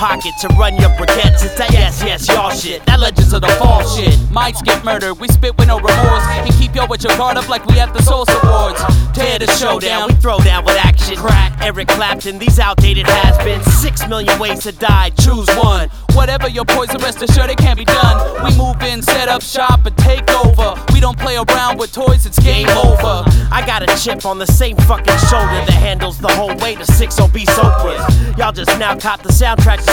pocket to run your briquettes. It's that yes, y'all shit. That Legends of the Fall shit. Mics get murdered, we spit with no remorse. And keep yo with your guard up like we at the Source Awards. Tear the showdown, we throw down with action. Crack, Eric Clapton, these outdated has-beens. 6 million ways to die, choose one. Whatever your poison, rest assured it can't be done. We move in, set up shop, and take over. We don't play around with toys, it's game over. I got a chip on the same fucking shoulder that handles the whole way to 6 obese Oprahs. Y'all just now caught the soundtrack to